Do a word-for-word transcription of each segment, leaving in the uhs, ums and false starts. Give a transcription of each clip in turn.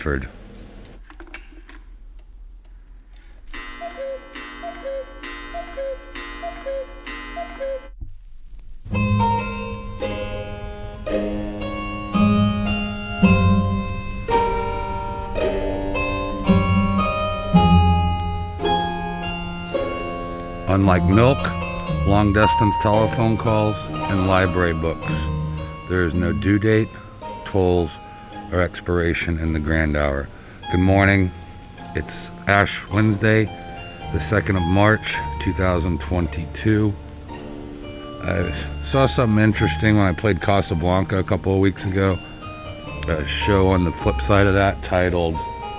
Ford. Unlike milk, long-distance telephone calls, and library books, there is no due date, tolls, or expiration in the grand hour. Good morning. It's Ash Wednesday, the second of March, two thousand twenty-two. I saw something interesting when I played Casablanca a couple of weeks ago. A show on the flip side of that titled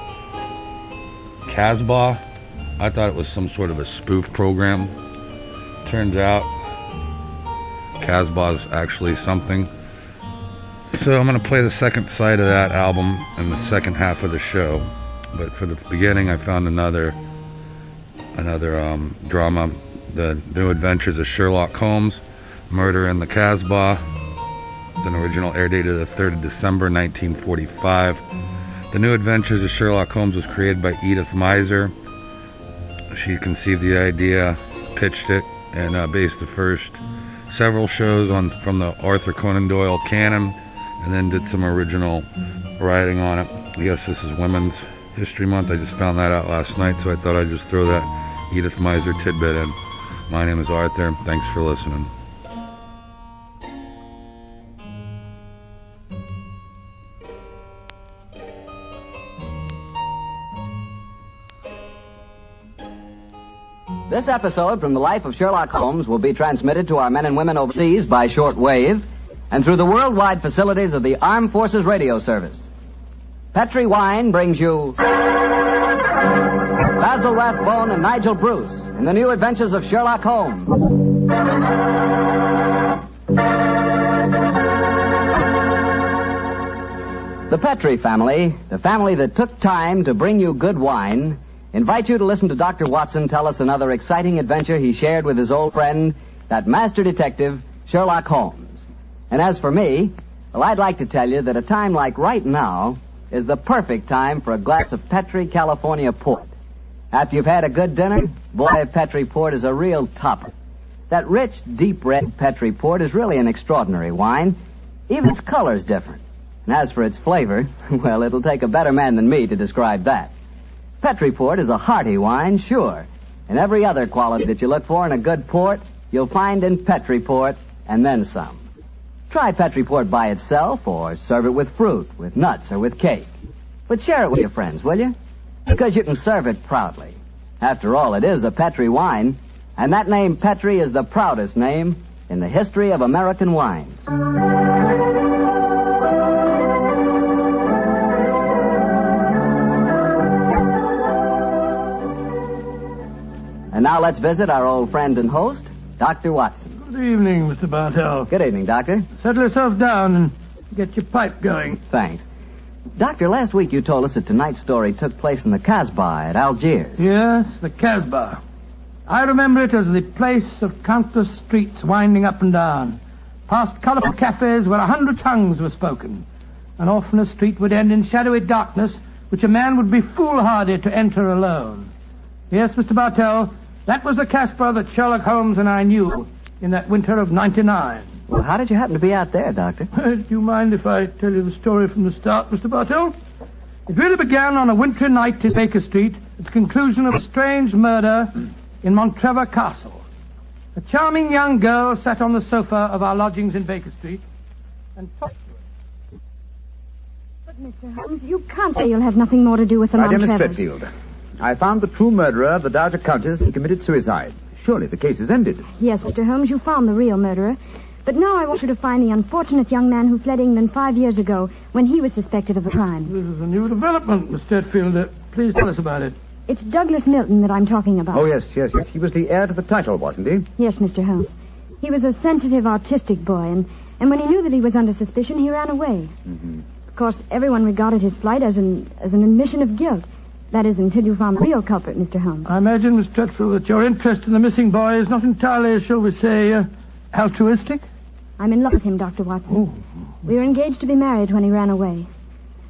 Casbah. I thought it was some sort of a spoof program. Turns out Casbah's actually something. So I'm going to play the second side of that album in the second half of the show. But for the beginning, I found another another um, drama, The New Adventures of Sherlock Holmes, Murder in the Casbah. It's an original air date of the third of December, nineteen forty-five. The New Adventures of Sherlock Holmes was created by Edith Meiser. She conceived the idea, pitched it, and uh, based the first several shows on from the Arthur Conan Doyle canon, and then did some original writing on it. I guess this is Women's History Month. I just found that out last night, so I thought I'd just throw that Edith Meiser tidbit in. My name is Arthur. Thanks for listening. This episode from the life of Sherlock Holmes will be transmitted to our men and women overseas by short wave and through the worldwide facilities of the Armed Forces Radio Service. Petri Wine brings you Basil Rathbone and Nigel Bruce in the New Adventures of Sherlock Holmes. The Petri family, the family that took time to bring you good wine, invite you to listen to Doctor Watson tell us another exciting adventure he shared with his old friend, that master detective, Sherlock Holmes. And as for me, well, I'd like to tell you that a time like right now is the perfect time for a glass of Petri California Port. After you've had a good dinner, boy, Petri Port is a real topper. That rich, deep red Petri Port is really an extraordinary wine. Even its color's different. And as for its flavor, well, it'll take a better man than me to describe that. Petri Port is a hearty wine, sure. And every other quality that you look for in a good port, you'll find in Petri Port, and then some. Try Petri Port by itself, or serve it with fruit, with nuts, or with cake. But share it with your friends, will you? Because you can serve it proudly. After all, it is a Petri wine, and that name Petri is the proudest name in the history of American wines. And now let's visit our old friend and host, Doctor Watson. Good evening, Mister Bartell. Good evening, Doctor. Settle yourself down and get your pipe going. Thanks. Doctor, last week you told us that tonight's story took place in the Casbah at Algiers. Yes, the Casbah. I remember it as the place of countless streets winding up and down, past colorful cafes where a hundred tongues were spoken, and often a street would end in shadowy darkness which a man would be foolhardy to enter alone. Yes, Mister Bartell, that was the Casbah that Sherlock Holmes and I knew in that winter of ninety-nine. Well, how did you happen to be out there, Doctor? Do you mind if I tell you the story from the start, Mister Bartell? It really began on a wintry night in Baker Street at the conclusion of a strange murder in Montrevor Castle. A charming young girl sat on the sofa of our lodgings in Baker Street and talked to us. But, Mister Holmes, you can't say you'll have nothing more to do with the My dear Montrevors. Miss Tretfield, I found the true murderer of the Dowager Countess and committed suicide. Surely the case is ended. Yes, Mister Holmes, you found the real murderer. But now I want you to find the unfortunate young man who fled England five years ago when he was suspected of a crime. This is a new development, Miss Tretfield. Uh, please tell us about it. It's Douglas Milton that I'm talking about. Oh, yes, yes, yes. He was the heir to the title, wasn't he? Yes, Mister Holmes. He was a sensitive, artistic boy, and, and when he knew that he was under suspicion, he ran away. Mm-hmm. Of course, everyone regarded his flight as an as an admission of guilt. That is, until you found the real culprit, Mister Holmes. I imagine, Miss Tretfield, that your interest in the missing boy is not entirely, shall we say, uh, altruistic? I'm in love with him, Doctor Watson. Oh. We were engaged to be married when he ran away.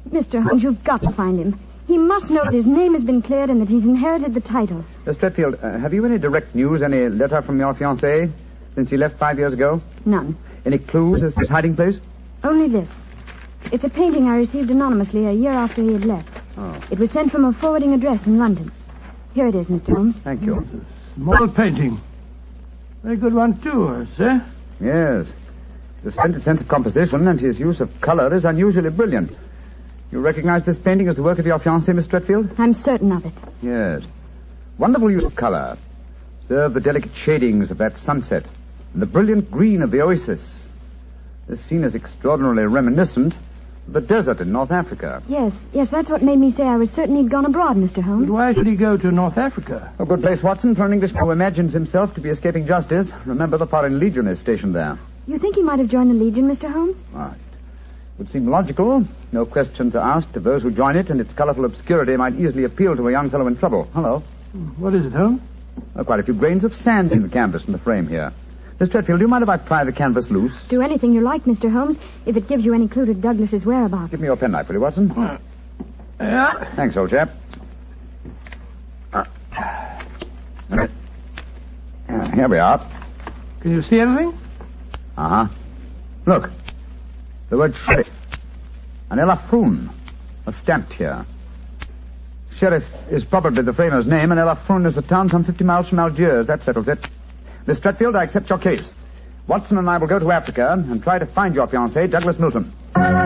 Mister Holmes, you've got to find him. He must know that his name has been cleared and that he's inherited the title. Miss Stretfield, uh, have you any direct news, any letter from your fiancé since he left five years ago? None. Any clues as to his hiding place? Only this. It's a painting I received anonymously a year after he had left. Oh. It was sent from a forwarding address in London. Here it is, Mister Holmes. Thank you. Small painting. Very good one, too, sir. Yes. The splendid sense of composition and his use of color is unusually brilliant. You recognize this painting as the work of your fiancé, Miss Stretfield? I'm certain of it. Yes. Wonderful use of color. Observe the delicate shadings of that sunset and the brilliant green of the oasis. This scene is extraordinarily reminiscent of the desert in North Africa. Yes, yes, that's what made me say I was certain he'd gone abroad, Mister Holmes. But why should he go to North Africa? A good place, Watson, for an Englishman who imagines himself to be escaping justice. Remember, the Foreign Legion is stationed there. You think he might have joined the Legion, Mister Holmes? Right. Would seem logical. No question to ask to those who join it, and its colorful obscurity might easily appeal to a young fellow in trouble. Hello. What is it, Holmes? Oh, quite a few grains of sand in the canvas in the frame here. Miss Stretfield, do you mind if I pry the canvas loose? Do anything you like, Mister Holmes, if it gives you any clue to Douglas's whereabouts. Give me your penknife, will you, Watson? Uh, yeah. Thanks, old chap. Uh, uh, here we are. Can you see anything? Uh-huh. Look. The word sheriff. An Elafroon. A stamped here. Sheriff is probably the framer's name, and Elafroon is a town some fifty miles from Algiers. That settles it. Miss Stretfield, I accept your case. Watson and I will go to Africa and try to find your fiancé, Douglas Milton.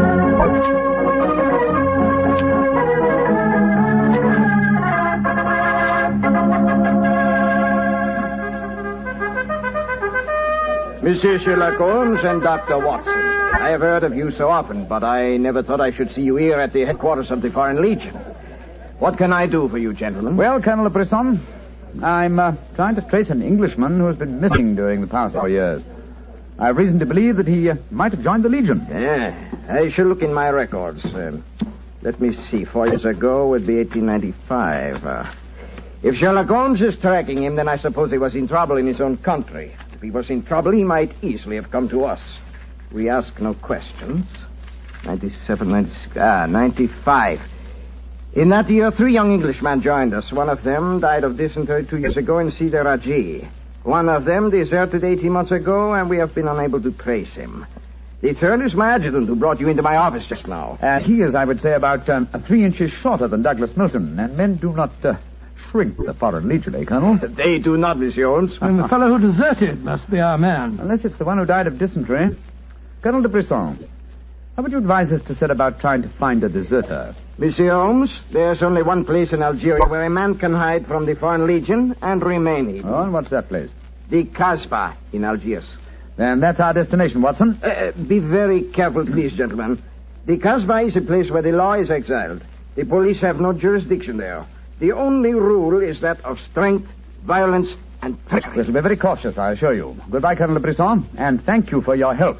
Monsieur Sherlock Holmes and Doctor Watson. I have heard of you so often, but I never thought I should see you here at the headquarters of the Foreign Legion. What can I do for you, gentlemen? Well, Colonel Brisson, I'm uh, trying to trace an Englishman who has been missing during the past four years. I have reason to believe that he uh, might have joined the Legion. Yeah, I shall look in my records. Uh, let me see. Four years ago would be eighteen ninety-five. Uh, if Sherlock Holmes is tracking him, then I suppose he was in trouble in his own country. If he was in trouble, he might easily have come to us. We ask no questions. ninety-seven, ninety-six, ah, ninety-five. In that year, three young Englishmen joined us. One of them died of dysentery two years ago in Sidi Raji. One of them deserted eighteen months ago, and we have been unable to trace him. The third is my adjutant, who brought you into my office just now. And he is, I would say, about um, three inches shorter than Douglas Milton, and men do not uh, shrink the Foreign Legion, eh, Colonel? They do not, Monsieur Holmes. And the fellow who deserted must be our man. Unless it's the one who died of dysentery. Colonel de Brisson, how would you advise us to set about trying to find a deserter? Monsieur Holmes, there's only one place in Algeria where a man can hide from the Foreign Legion and remain hidden. Oh, and what's that place? The Casbah in Algiers. Then that's our destination, Watson. Uh, be very careful, please, gentlemen. The Casbah is a place where the law is exiled. The police have no jurisdiction there. The only rule is that of strength, violence, and trickery. We shall be very cautious, I assure you. Goodbye, Colonel de Brisson, and thank you for your help.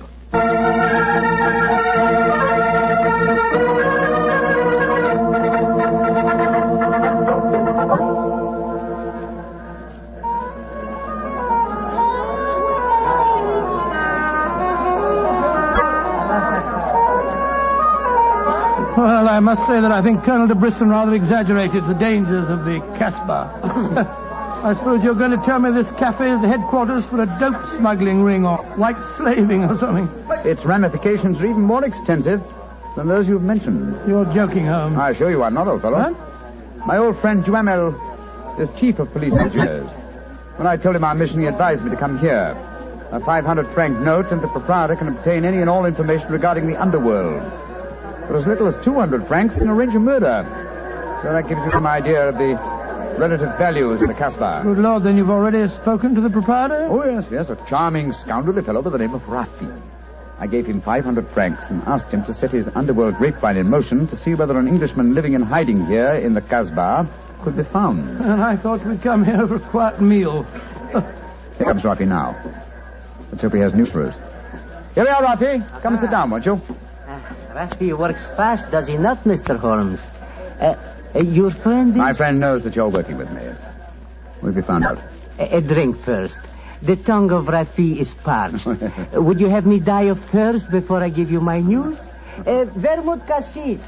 Well, I must say that I think Colonel de Brisson rather exaggerated the dangers of the Casbah. I suppose you're going to tell me this cafe is the headquarters for a dope smuggling ring or white slaving or something. Its ramifications are even more extensive than those you've mentioned. You're joking, Holmes. I assure you I'm not, old fellow. What? My old friend Duhamel is chief of police Algiers. When I told him our mission, he advised me to come here. A five hundred franc note, and the proprietor can obtain any and all information regarding the underworld. For as little as two hundred francs, can arrange a murder. So that gives you some idea of the relative values of the Casbah. Good Lord, then you've already spoken to the proprietor? Oh, yes, yes, a charming, scoundrelly fellow by the name of Rafi. I gave him five hundred francs and asked him to set his underworld grapevine in motion to see whether an Englishman living in hiding here in the Casbah could be found. And I thought we'd come here for a quiet meal. Here comes Rafi now. Let's hope he has news for us. Here we are, Rafi. Come and sit down, won't you? Uh, Rafi works fast, does he not, Mister Holmes? Uh, uh, your friend is... My friend knows that you're working with me. We'll be found out. A, a drink first. The tongue of Rafi is parched. Would you have me die of thirst before I give you my news? Uh, vermouth cassis.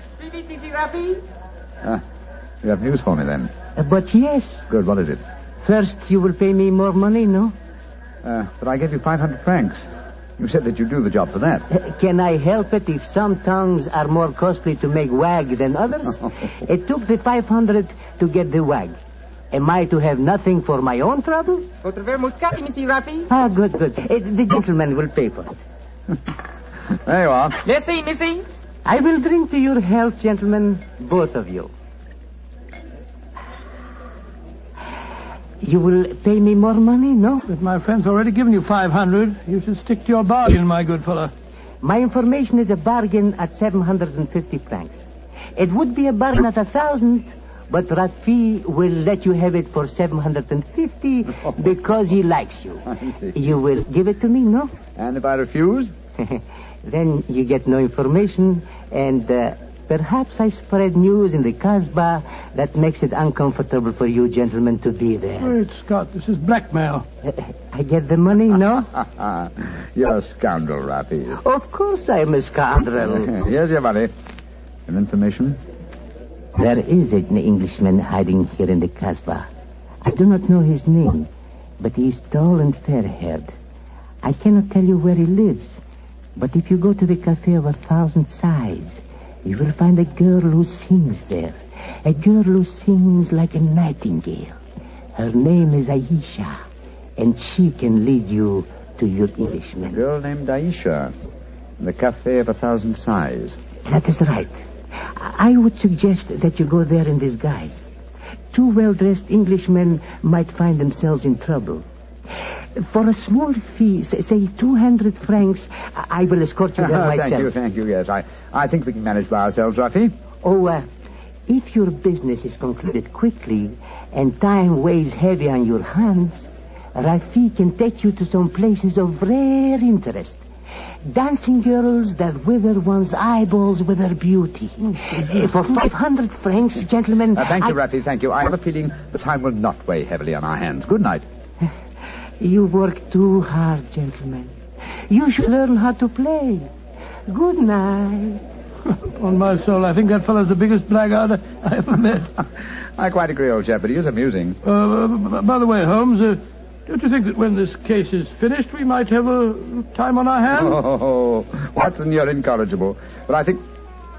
Ah, you have news for me then. Uh, but yes. Good, what is it? First, you will pay me more money, no? Uh, but I gave you five hundred francs. You said that you'd do the job for that. Uh, can I help it if some tongues are more costly to make wag than others? It took the five hundred to get the wag. Am I to have nothing for my own trouble? Votre vermouth cassis, Monsieur Rappy. Ah, good, good. Uh, the gentleman will pay for it. There you are. Merci, Missy. I will drink to your health, gentlemen, both of you. You will pay me more money, no? But my friend's already given you five hundred. You should stick to your bargain, my good fellow. My information is a bargain at seven hundred fifty francs. It would be a bargain at a thousand, but Rafi will let you have it for seven hundred fifty because he likes you. I see. You will give it to me, no? And if I refuse? Then you get no information, and uh, perhaps I spread news in the Kasbah that makes it uncomfortable for you gentlemen to be there. Wait, Scott, this is blackmail. Uh, I get the money, no? You're a scoundrel, Rafi. Of course I'm a scoundrel. Here's your money. And information? There is an Englishman hiding here in the Kasbah. I do not know his name, but he is tall and fair-haired. I cannot tell you where he lives, but if you go to the Cafe of a Thousand Sighs, you will find a girl who sings there. A girl who sings like a nightingale. Her name is Aisha, and she can lead you to your Englishman. A girl named Aisha. In the Cafe of a Thousand Sighs. That is right. I would suggest that you go there in disguise. Two well-dressed Englishmen might find themselves in trouble. For a small fee, say two hundred francs, I will escort you there myself. Thank you, thank you, yes. I, I think we can manage by ourselves, Rafi. Oh, uh, if your business is concluded quickly and time weighs heavy on your hands, Rafi can take you to some places of rare interest. Dancing girls that wither one's eyeballs with their beauty. For five hundred francs, gentlemen... Uh, thank you, I... Rafi, thank you. I have a feeling the time will not weigh heavily on our hands. Good night. You work too hard, gentlemen. You should learn how to play. Good night. On my soul, I think that fellow's the biggest blackguard I ever met. I quite agree, old chap, but he is amusing. Uh, b- by the way, Holmes, uh, don't you think that when this case is finished, we might have a time on our hands? Oh, Watson, you're incorrigible. But I think...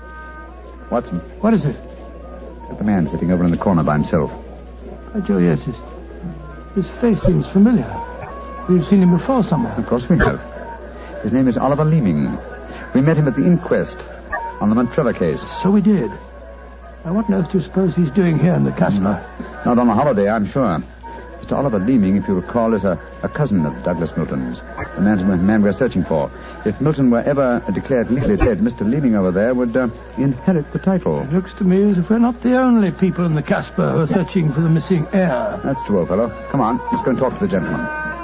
Watson, What is it? look at the man sitting over in the corner by himself. Oh, Joe, yes, his, his face seems familiar. We've seen him before somewhere. Of course we have. His name is Oliver Leeming. We met him at the inquest on the Montrevor case. So we did. Now, what on earth do you suppose he's doing here in the Casbah? Not on a holiday, I'm sure. Mister Oliver Leeming, if you recall, is a, a cousin of Douglas Milton's, the man, man we're searching for. If Milton were ever declared legally dead, Mister Leeming over there would uh, inherit the title. It looks to me as if we're not the only people in the Casbah who are searching for the missing heir. That's true, old fellow. Come on, let's go and talk to the gentleman.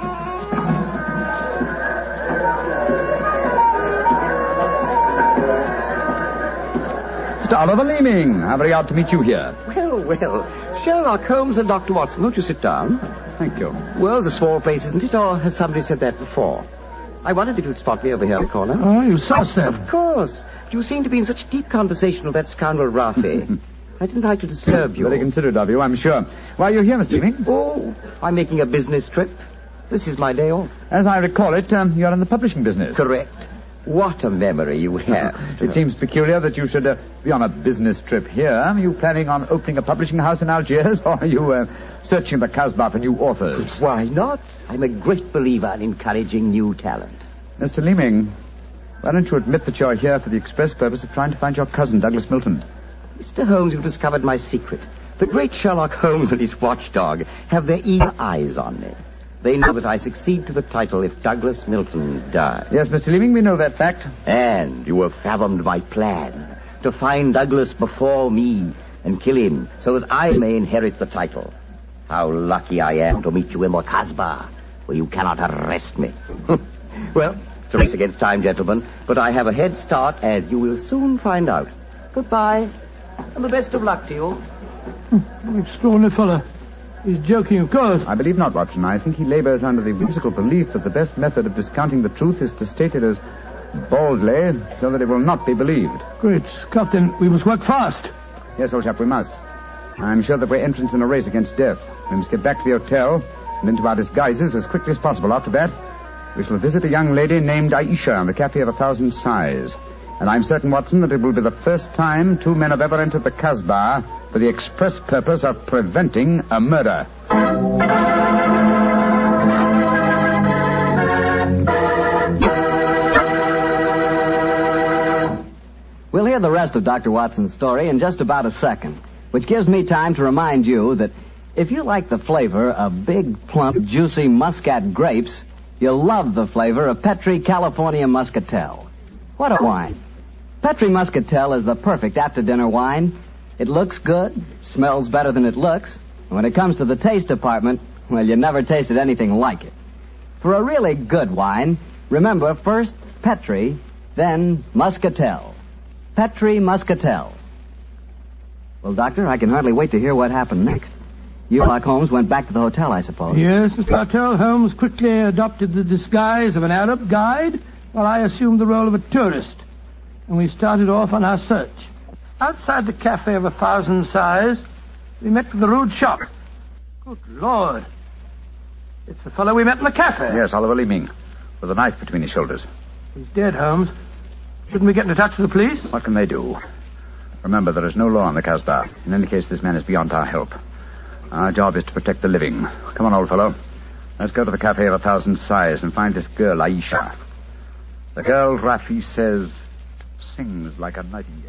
Mister Oliver Leeming, how very odd to meet you here. Well, well. Sherlock Holmes and Doctor Watson, won't you sit down? Thank you. Well, it's a small place, isn't it? Or has somebody said that before? I wondered if you'd spot me over here in the corner. Oh, you suss then. Of course. You seem to be in such deep conversation with that scoundrel Rafi. I didn't like to disturb you. Very considerate of you, I'm sure. Why are you here, Mister Leeming? Oh, I'm making a business trip. This is my day off. As I recall it, um, you're in the publishing business. Correct. What a memory you have. It seems peculiar that you should uh, be on a business trip here. Are you planning on opening a publishing house in Algiers, or are you uh, searching the Casbah for new authors? Why not? I'm a great believer in encouraging new talent. Mister Leeming, why don't you admit that you're here for the express purpose of trying to find your cousin, Douglas Milton? Mister Holmes, you've discovered my secret. The great Sherlock Holmes and his watchdog have their eager eyes on me. They know that I succeed to the title if Douglas Milton dies. Yes, Mister Leeming, we know that fact. And you have fathomed my plan to find Douglas before me and kill him so that I may inherit the title. How lucky I am to meet you in Casbah, where you cannot arrest me. Well, it's a race against time, gentlemen, but I have a head start, as you will soon find out. Goodbye, and the best of luck to you. Extraordinary fellow. He's joking, of course. I believe not, Watson. I think he labors under the whimsical belief that the best method of discounting the truth is to state it as Boldly, so that it will not be believed. Great Scott, then we must work fast. Yes, old chap, we must. I'm sure that we're entrants in a race against death. We must get back to the hotel and into our disguises as quickly as possible. After that, we shall visit a young lady named Aisha in the Cafe of a Thousand Sighs. And I'm certain, Watson, that it will be the first time two men have ever entered the Casbah for the express purpose of preventing a murder. We'll hear the rest of Doctor Watson's story in just about a second, which gives me time to remind you that if you like the flavor of big, plump, juicy Muscat grapes, you'll love the flavor of Petri California Muscatel. What a wine. Petri Muscatel is the perfect after-dinner wine. It looks good, smells better than it looks, and when it comes to the taste department, well, you never tasted anything like it. For a really good wine, remember first Petri, then Muscatel. Petri Muscatel. Well, Doctor, I can hardly wait to hear what happened next. You, Sherlock Holmes, went back to the hotel, I suppose. Yes, Mister Bartell. Holmes quickly adopted the disguise of an Arab guide, while I assumed the role of a tourist. And we started off on our search. Outside the Cafe of a Thousand Sighs, we met with the rude shock. Good Lord. It's the fellow we met in the cafe. Yes, Oliver Leeming, with a knife between his shoulders. He's dead, Holmes. Shouldn't we get into touch with the police? What can they do? Remember, there is no law in the Casbah. In any case, this man is beyond our help. Our job is to protect the living. Come on, old fellow. Let's go to the Cafe of a Thousand Sighs and find this girl, Aisha. The girl, Rafi says, sings like a nightingale.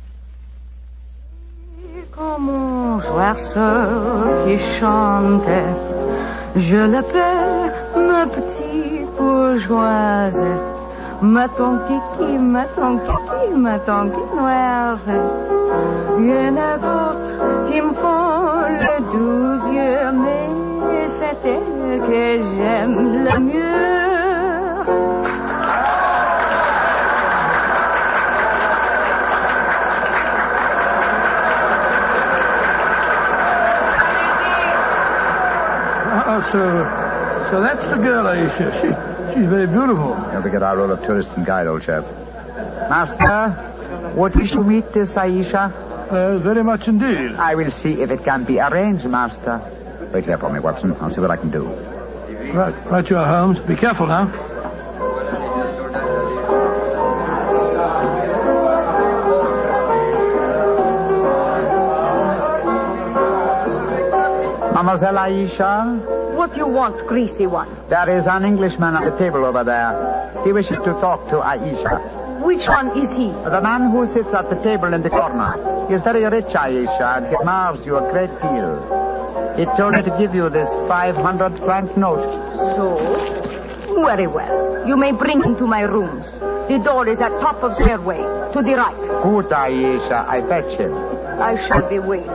Comme un oiseau qui chante, je l'appelle ma petite bourgeoise. Ma ton kiki, ma ton kiki, ma ton quinoise. Il y en a d'autres qui me font le doux yeux, mais c'est elle que j'aime le mieux. Oh, so, so that's the girl, Aisha. She, she's very beautiful. Here we get our role of tourist and guide, old chap. Master, would you to meet this Aisha? Uh, very much indeed. I will see if it can be arranged, Master. Wait here for me, Watson. I'll see what I can do. Right, right you are, Holmes. Be careful now. Mademoiselle Aisha? What do you want, greasy one? There is an Englishman at the table over there. He wishes to talk to Aisha. Which one is he? The man who sits at the table in the corner. He is very rich, Aisha, and he admires you a great deal. He told me to give you this five hundred franc note. So? Very well. You may bring him to my rooms. The door is at top of stairway, to the right. Good, Aisha. I fetch him. I shall be waiting.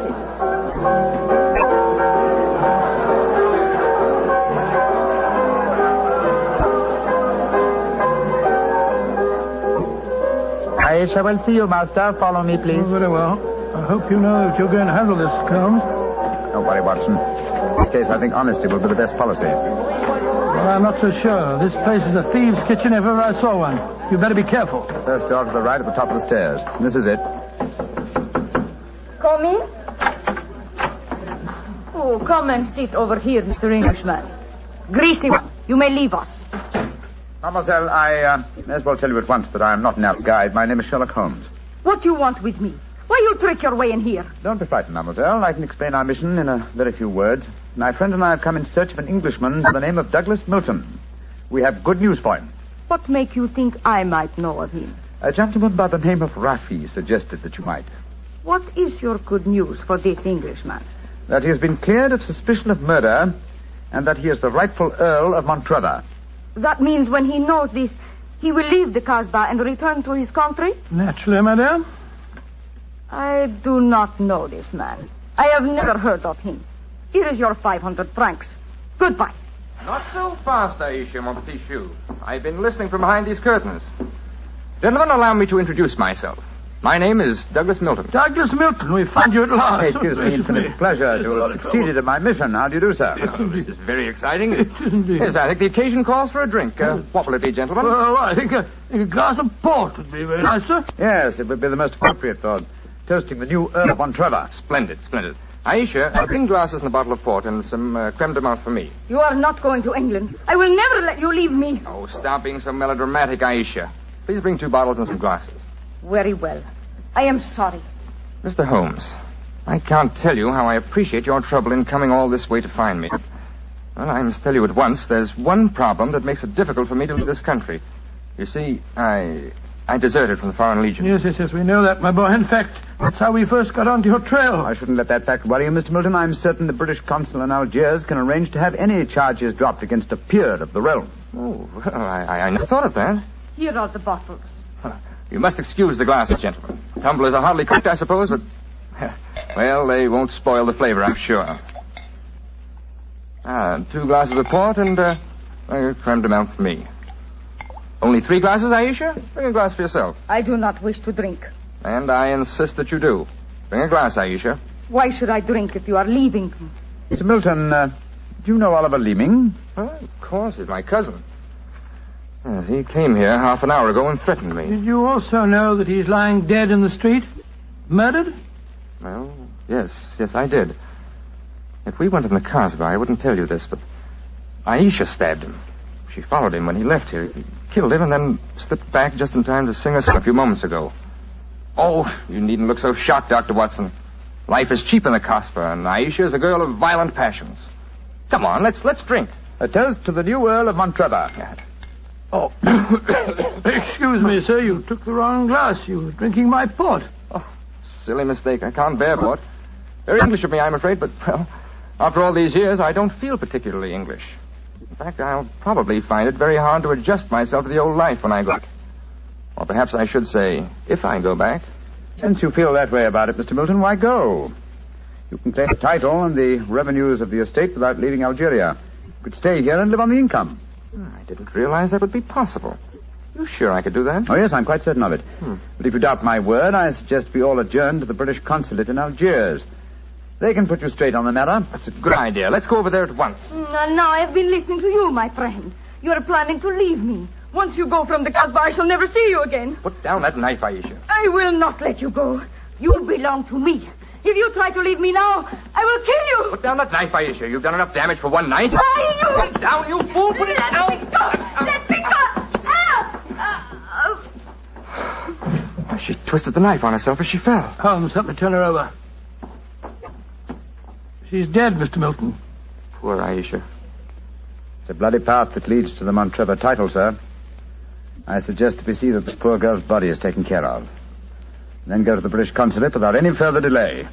Aisha will see you, Master. Follow me, please. Oh, very well. I hope you know that you're going to handle this, Holmes. Don't worry, Watson. In this case, I think honesty will be the best policy. Well, I'm not so sure. This place is a thieves' kitchen if ever I saw one. You better be careful. First door to the right at the top of the stairs. This is it. Come in. Oh, come and sit over here, Mister Englishman. Greasy one, you may leave us. Mademoiselle, I uh, may as well tell you at once that I am not an Arab guide. My name is Sherlock Holmes. What do you want with me? Why you trick your way in here? Don't be frightened, mademoiselle. I can explain our mission in a very few words. My friend and I have come in search of an Englishman by the name of Douglas Milton. We have good news for him. What make you think I might know of him? A gentleman by the name of Rafi suggested that you might. What is your good news for this Englishman? That he has been cleared of suspicion of murder, and that he is the rightful Earl of Montrevor. That means when he knows this, he will leave the Casbah and return to his country? Naturally, madame. I do not know this man. I have never heard of him. Here is your five hundred francs. Goodbye. Not so fast, Aisha, mon petit chou. I've been listening from behind these curtains. Gentlemen, allow me to introduce myself. My name is Douglas Milton. Douglas Milton, we found you at last. It gives me infinite pleasure to have succeeded in my mission. How do you do, sir? Oh, this is very exciting. Yes, I think the occasion calls for a drink. Uh, what will it be, gentlemen? Well, I think a, I think a glass of port would be very nice, sir. Yes, it would be the most appropriate for toasting the new Earl of Montrevor. Splendid, splendid. Aisha, uh, bring glasses and a bottle of port and some uh, creme de menthe for me. You are not going to England. I will never let you leave me. Oh, stop being so melodramatic, Aisha. Please bring two bottles and some glasses. Very well. I am sorry. Mister Holmes, I can't tell you how I appreciate your trouble in coming all this way to find me. Well, I must tell you at once, there's one problem that makes it difficult for me to leave this country. You see, I... I deserted from the Foreign Legion. Yes, yes, yes, we know that, my boy. In fact, that's how we first got onto your trail. I shouldn't let that fact worry you, Mister Milton. I'm certain the British consul in Algiers can arrange to have any charges dropped against a peer of the realm. Oh, well, I, I, I never thought of that. Here are the bottles. Huh. You must excuse the glasses, gentlemen. Tumblers are hardly cooked, I suppose, but... Well, they won't spoil the flavor, I'm sure. Ah, two glasses of port and uh, a creme de menthe for me. Only three glasses, Aisha? Bring a glass for yourself. I do not wish to drink. And I insist that you do. Bring a glass, Aisha. Why should I drink if you are leaving? Mister Milton, uh, do you know Oliver Leeming? Oh, of course, he's my cousin. Yes, he came here half an hour ago and threatened me. Did you also know that he's lying dead in the street? Murdered? Well, yes, yes, I did. If we went in the Kasbah, I wouldn't tell you this, but Aisha stabbed him. She followed him when he left here. He killed him and then slipped back just in time to sing us a few moments ago. Oh, you needn't look so shocked, Doctor Watson. Life is cheap in the Kasbah, and Aisha is a girl of violent passions. Come on, let's let's drink. A toast to the new Earl of Montrevor. Oh, excuse me, sir. You took the wrong glass. You were drinking my port. Oh, silly mistake. I can't bear port. Very English of me, I'm afraid, but, well, after all these years, I don't feel particularly English. In fact, I'll probably find it very hard to adjust myself to the old life when I go back. Or perhaps I should say, if I go back. Since you feel that way about it, Mister Milton, why go? You can claim the title and the revenues of the estate without leaving Algeria. You could stay here and live on the income. I didn't realize that would be possible. You sure I could do that? Oh, yes, I'm quite certain of it. Hmm. But if you doubt my word, I suggest we all adjourn to the British consulate in Algiers. They can put you straight on the matter. That's a good idea. Let's go over there at once. No, no, I've been listening to you, my friend. You're planning to leave me. Once you go from the Kasbah, I shall never see you again. Put down that knife, Aisha. I will not let you go. You belong to me. If you try to leave me now, I will kill you. Put down that knife, Aisha. You've done enough damage for one night. Why, you... Put it down, you fool. Put it let down. Me go. Let me go. Ah! Uh, uh. She twisted the knife on herself as she fell. Holmes, help me turn her over. She's dead, Mister Milton. Poor Aisha. It's a bloody path that leads to the Montrevor title, sir. I suggest that we see that this poor girl's body is taken care of. And then go to the British consulate without any further delay.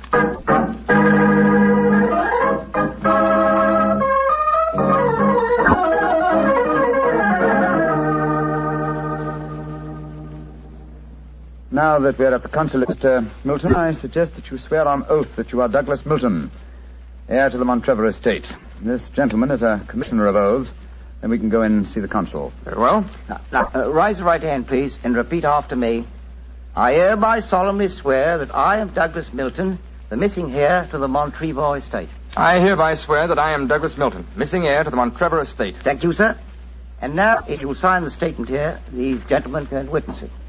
Now that we're at the consulate, Mister Milton, I suggest that you swear on oath that you are Douglas Milton, heir to the Montrevor estate. This gentleman is a commissioner of oaths. Then we can go in and see the consul. Very well. Now, now uh, raise the right hand, please, and repeat after me. I hereby solemnly swear that I am Douglas Milton, the missing heir to the Montrevor estate. I hereby swear that I am Douglas Milton, missing heir to the Montrevor estate. Thank you, sir. And now, if you'll sign the statement here, these gentlemen can witness it.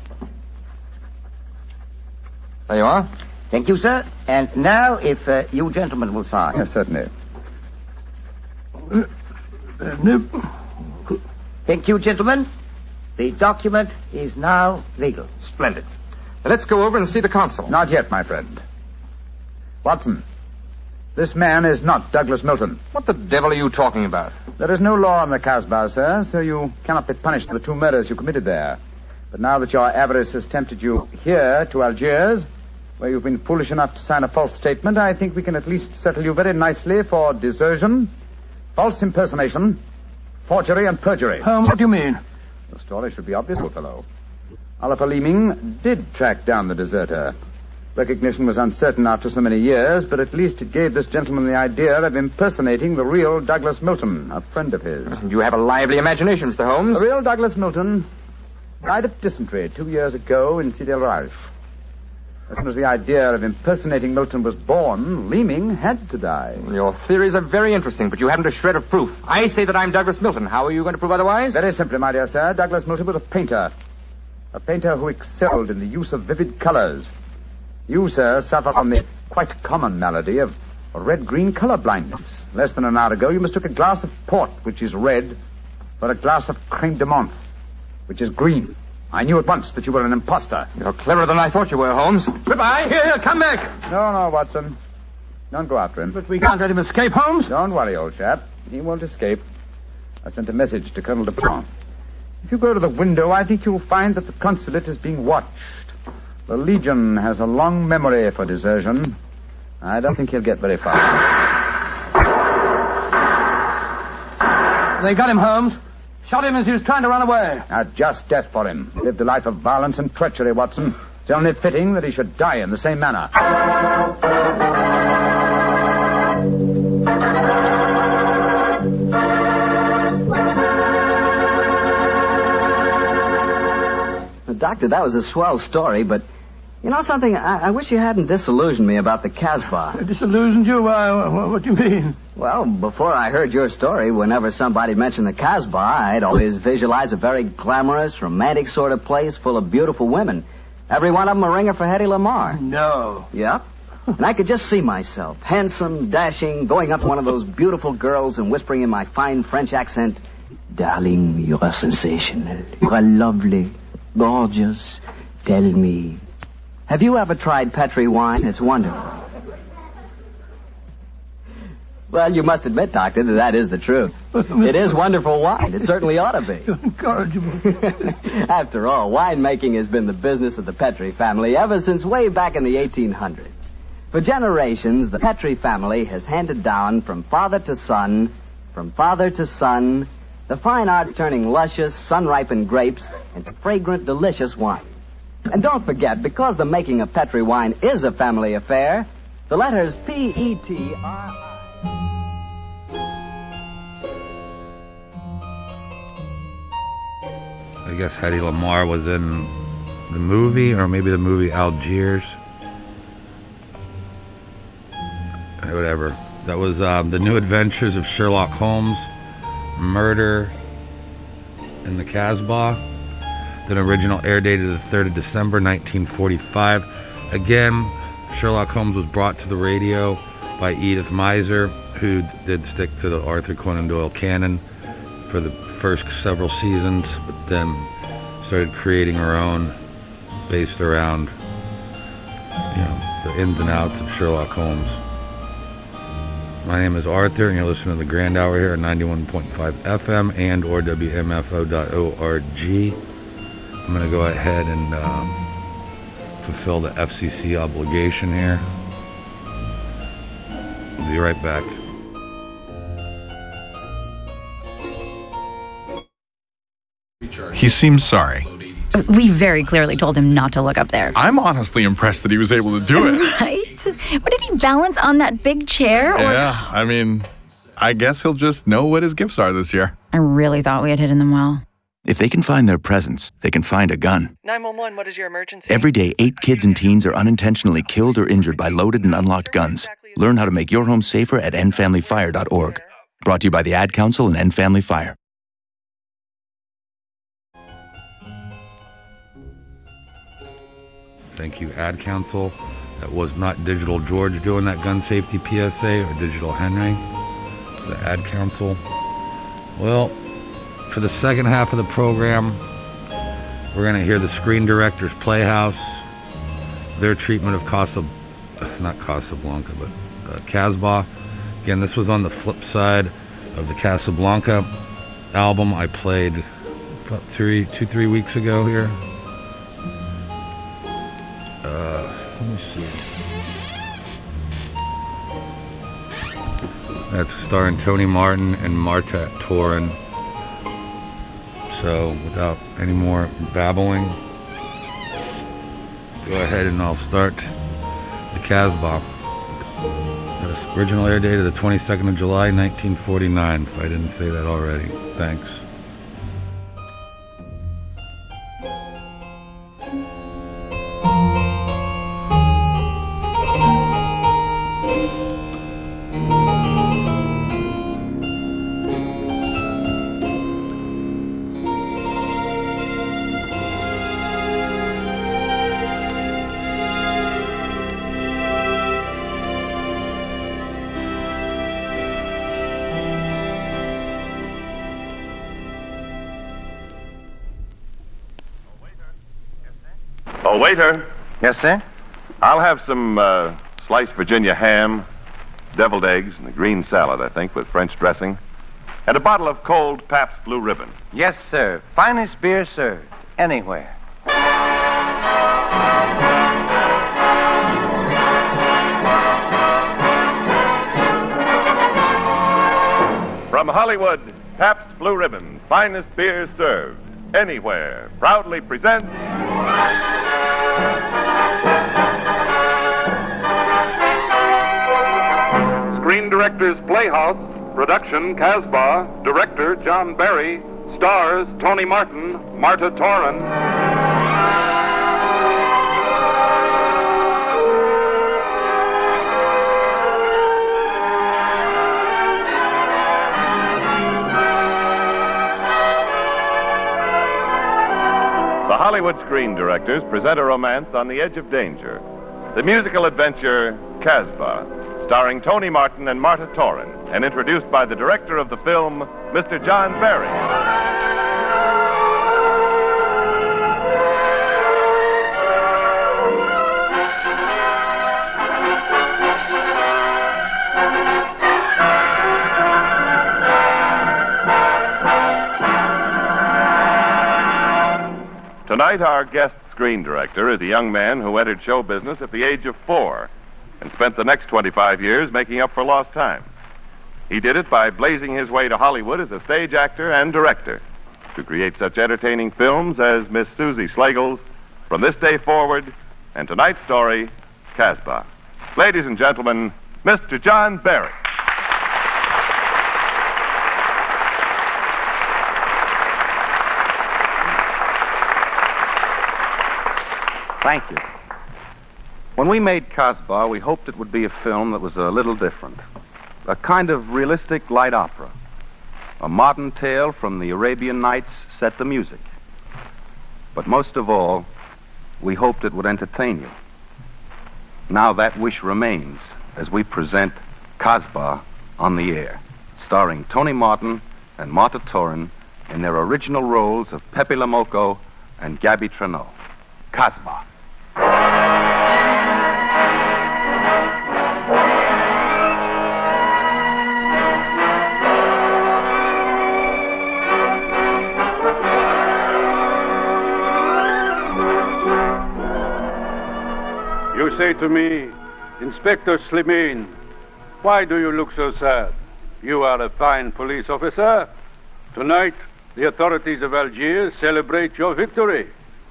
There you are. Thank you, sir. And now, if uh, you gentlemen will sign. Yes, certainly. Uh, uh, no. Thank you, gentlemen. The document is now legal. Splendid. Now let's go over and see the consul. Not yet, my friend. Watson, this man is not Douglas Milton. What the devil are you talking about? There is no law in the Kasbah, sir, so you cannot be punished for the two murders you committed there. But now that your avarice has tempted you here to Algiers, where you've been foolish enough to sign a false statement, I think we can at least settle you very nicely for desertion, false impersonation, forgery, and perjury. Um, what do you mean? The story should be obvious, old fellow. Oliver Leeming did track down the deserter. Recognition was uncertain after so many years, but at least it gave this gentleman the idea of impersonating the real Douglas Milton, a friend of his. You have a lively imagination, Mister Holmes. The real Douglas Milton died of dysentery two years ago in Sidi El Raj. As soon as the idea of impersonating Milton was born, Leeming had to die. Your theories are very interesting, but you haven't a shred of proof. I say that I'm Douglas Milton. How are you going to prove otherwise? Very simply, my dear sir. Douglas Milton was a painter. A painter who excelled in the use of vivid colors. You, sir, suffer from the quite common malady of red-green color blindness. Less than an hour ago, you mistook a glass of port, which is red, for a glass of creme de menthe, which is green. I knew at once that you were an imposter. You're cleverer than I thought you were, Holmes. Goodbye. Here, here, come back. No, no, Watson. Don't go after him. But we can't let him escape, Holmes. Don't worry, old chap. He won't escape. I sent a message to Colonel Dupont. If you go to the window, I think you'll find that the consulate is being watched. The Legion has a long memory for desertion. I don't think he'll get very far. They got him, Holmes. Shot him as he was trying to run away. A just death for him. He lived a life of violence and treachery, Watson. It's only fitting that he should die in the same manner. Doctor, that was a swell story, but you know something? I, I wish you hadn't disillusioned me about the Casbah. Disillusioned you? Uh, what do you mean? Well, before I heard your story, whenever somebody mentioned the Casbah, I'd always visualize a very glamorous, romantic sort of place full of beautiful women. Every one of them a ringer for Hedy Lamarr. No. Yep. And I could just see myself, handsome, dashing, going up to one of those beautiful girls and whispering in my fine French accent, "Darling, you are sensational. You are lovely. Gorgeous. Tell me, have you ever tried Petri wine? It's wonderful." Well, you must admit, Doctor, that that is the truth. It is wonderful wine. It certainly ought to be. Incorrigible. After all, winemaking has been the business of the Petri family ever since way back in the eighteen hundreds. For generations, the Petri family has handed down from father to son, from father to son, the fine art of turning luscious, sun-ripened grapes into fragrant, delicious wine. And don't forget, because the making of Petri wine is a family affair, the letters P E T R I... I guess Hedy Lamarr was in the movie, or maybe the movie Algiers. Whatever. That was um, The New Adventures of Sherlock Holmes, Murder in the Casbah. The original air date of the third of December, nineteen forty-five. Again, Sherlock Holmes was brought to the radio by Edith Meiser, who did stick to the Arthur Conan Doyle canon for the first several seasons, but then started creating her own based around, you know, the ins and outs of Sherlock Holmes. My name is Arthur, and you're listening to the Grand Hour here at ninety-one point five F M and or W M F O dot org. I'm going to go ahead and um, fulfill the F C C obligation here. I'll be right back. He seems sorry. We very clearly told him not to look up there. I'm honestly impressed that he was able to do it. Right? What did he balance on that big chair? Or... Yeah, I mean, I guess he'll just know what his gifts are this year. I really thought we had hidden them well. If they can find their presents, they can find a gun. nine one one, what is your emergency? Every day, eight kids and teens are unintentionally killed or injured by loaded and unlocked guns. Learn how to make your home safer at end family fire dot org. Brought to you by the Ad Council and End Family Fire. Thank you, Ad Council. That was not Digital George doing that gun safety P S A or Digital Henry. The Ad Council. Well, for the second half of the program, we're going to hear the Screen Directors Playhouse, their treatment of Casa, not Casablanca, but uh, Casbah. Again, this was on the flip side of the Casablanca album I played about three, two, three weeks ago here. Uh, let me see. That's starring Tony Martin and Marta Torin. So, without any more babbling, go ahead and I'll start the Casbah. The original air date of the twenty-second of July, nineteen forty-nine, if I didn't say that already. Thanks. waiter. Yes, sir? I'll have some uh, sliced Virginia ham, deviled eggs, and a green salad, I think, with French dressing. And a bottle of cold Pabst Blue Ribbon. Yes, sir. Finest beer served. Anywhere. From Hollywood, Pabst Blue Ribbon, finest beer served. Anywhere. Proudly presents... Screen Directors Playhouse, production Casbah, director John Barry, stars Tony Martin, Marta Toran. The Hollywood Screen Directors present a romance on the edge of danger. The musical adventure Casbah, starring Tony Martin and Marta Toran, and introduced by the director of the film, Mister John Barry. Tonight, our guest screen director is a young man who entered show business at the age of four and spent the next twenty-five years making up for lost time. He did it by blazing his way to Hollywood as a stage actor and director to create such entertaining films as Miss Susie Slagle's From This Day Forward and tonight's story, Casbah. Ladies and gentlemen, Mister John Barry. Thank you. When we made Casbah, we hoped it would be a film that was a little different. A kind of realistic light opera. A modern tale from the Arabian Nights set to music. But most of all, we hoped it would entertain you. Now that wish remains as we present Casbah on the air, starring Tony Martin and Marta Toran in their original roles of Pepe Le Moco and Gabby Traneau. Casbah. You say to me, Inspector Slimane, why do you look so sad? You are a fine police officer. Tonight, the authorities of Algiers celebrate your victory.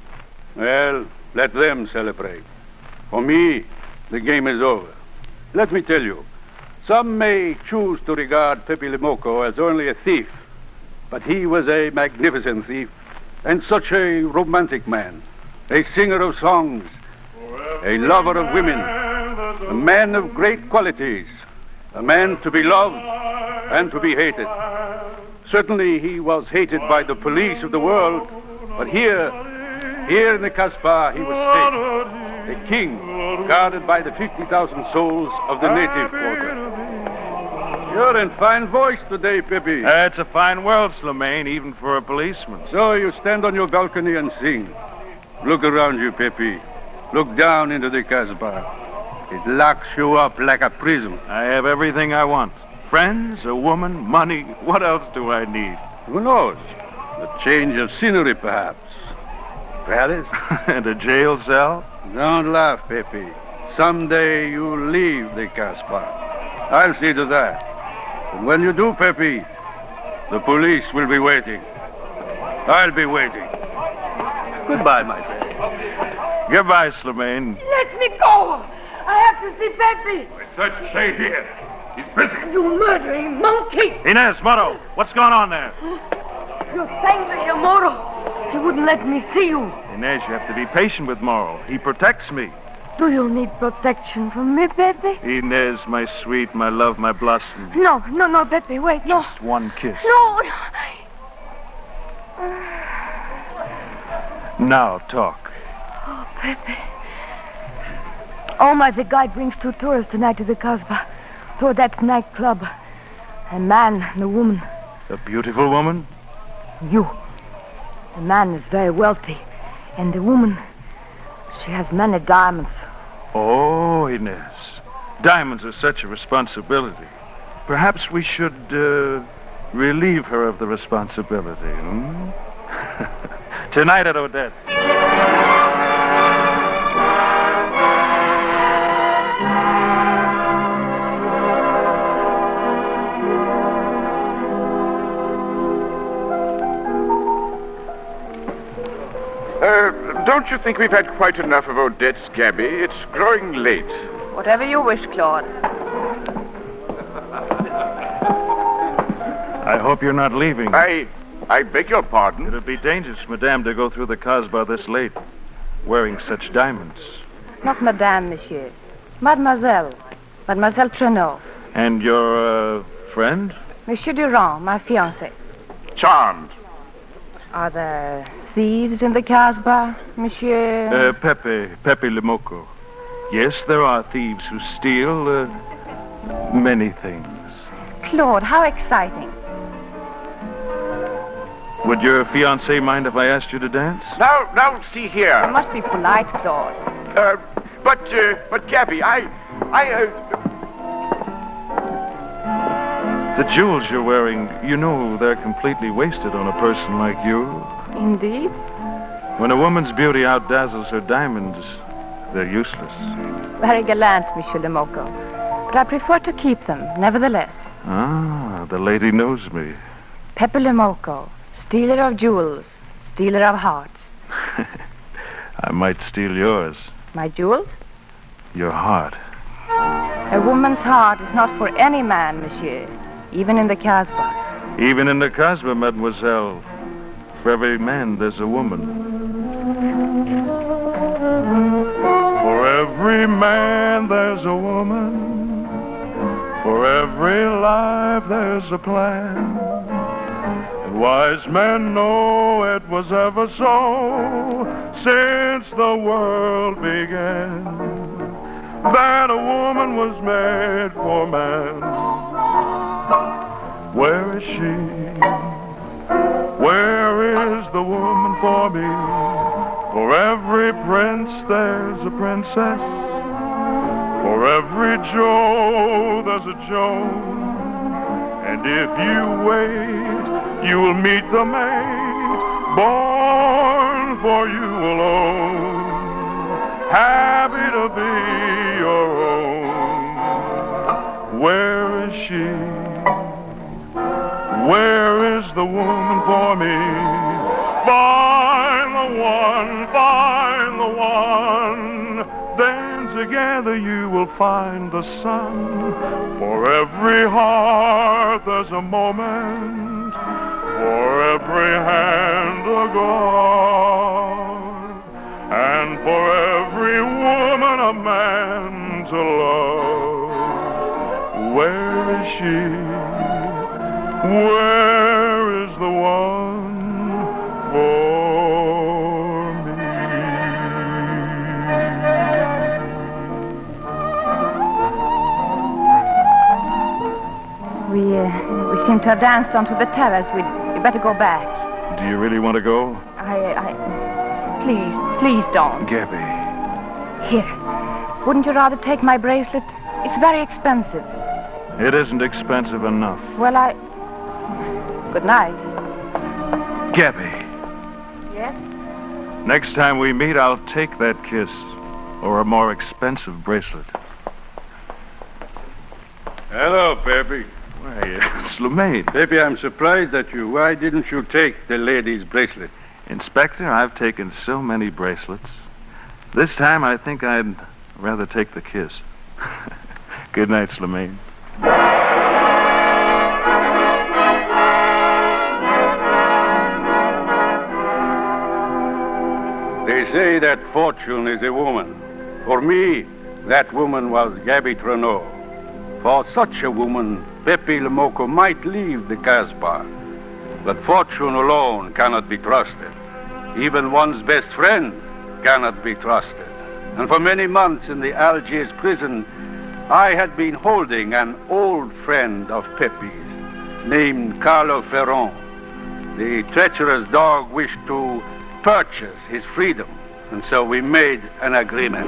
Well, let them celebrate. For me, the game is over. Let me tell you, some may choose to regard Pepe Le Moco as only a thief, but he was a magnificent thief, and such a romantic man, a singer of songs, a lover of women, a man of great qualities, a man to be loved and to be hated. Certainly he was hated by the police of the world, but here, here in the Casbah, he was safe. A king, guarded by the fifty thousand souls of the native quarter. You're in fine voice today, Pepe. Uh, it's a fine world, Slimane, even for a policeman. So you stand on your balcony and sing. Look around you, Pepe. Look down into the Casbah. It locks you up like a prison. I have everything I want. Friends, a woman, money. What else do I need? Who knows? A change of scenery, perhaps. Paris? And a jail cell? Don't laugh, Pepe. Someday you'll leave the Casbah. I'll see to that. And when you do, Pepe, the police will be waiting. I'll be waiting. Goodbye, my friend. Goodbye, Slimane. Let me go! I have to see Pepe. Search stay here. He's busy. You murdering monkey! Inez, Moro, what's going on there? You sang to him, Moro. He wouldn't let me see you. Inez, you have to be patient with Moro. He protects me. Do you need protection from me, Pepe? Inez, my sweet, my love, my blossom. No, no, no, Pepe, wait, no. Just one kiss. No. Now talk. Oh, Pepe. Almighty God brings two tourists tonight to the Casbah. To that nightclub. A man and a woman. A beautiful woman? You. The man is very wealthy. And the woman, She has many diamonds. Oh, Inez. Diamonds are such a responsibility. Perhaps we should uh, relieve her of the responsibility, hmm? Tonight at Odette's. Uh, don't you think we've had quite enough of Odette's, Gabby? It's growing late. Whatever you wish, Claude. I hope you're not leaving. I... I beg your pardon? It'd be dangerous, madame, to go through the Casbah this late, wearing such diamonds. Not madame, monsieur. Mademoiselle. Mademoiselle Trenot. And your, uh, friend? Monsieur Durand, my fiancé. Charmed. Are there thieves in the Casbah, monsieur? Uh, Pepe, Pepe Lemoco. Yes, there are thieves who steal, uh, many things. Claude, how exciting. Would your fiancé mind if I asked you to dance? Now, now, see here. You must be polite, Claude. Uh, but, uh, but, Gabby, I, I, uh... The jewels you're wearing, you know they're completely wasted on a person like you. Indeed? When a woman's beauty outdazzles her diamonds, they're useless. Very gallant, Monsieur Lemoco. But I prefer to keep them, nevertheless. Ah, the lady knows me. Pepe Lemoco, stealer of jewels, stealer of hearts. I might steal yours. My jewels? Your heart. A woman's heart is not for any man, monsieur, even in the Casbah. Even in the Casbah, mademoiselle. For every man, there's a woman. For every man, there's a woman. For every life, there's a plan. And wise men know it was ever so since the world began, that a woman was made for man. Where is she? Where is the woman for me? For every prince there's a princess. For every Joe there's a Joan. And if you wait, you will meet the mate born for you alone, happy to be your own. Where is she? Where is the woman for me? Find the one, find the one. Then together you will find the sun. For every heart there's a moment. For every hand a God. And for every woman a man to love. Where is she? Where is the one for me? We, uh, we seem to have danced onto the terrace. We'd, we'd better go back. Do you really want to go? I, I... Please, please don't. Gabby. Here. Wouldn't you rather take my bracelet? It's very expensive. It isn't expensive enough. Well, I... Good night. Gabby. Yes? Next time we meet, I'll take that kiss. Or a more expensive bracelet. Hello, Pepe. Why, uh, Slumain. Pepe, I'm surprised at you. Why didn't you take the lady's bracelet? Inspector, I've taken so many bracelets. This time, I think I'd rather take the kiss. Good night, Slumain. They say that fortune is a woman. For me, that woman was Gabby Trenot. For such a woman, Pepe Lemoco might leave the Casbah. But fortune alone cannot be trusted. Even one's best friend cannot be trusted. And for many months in the Algiers prison, I had been holding an old friend of Pepe's, named Carlo Ferron. The treacherous dog wished to purchase his freedom, And so we made an agreement.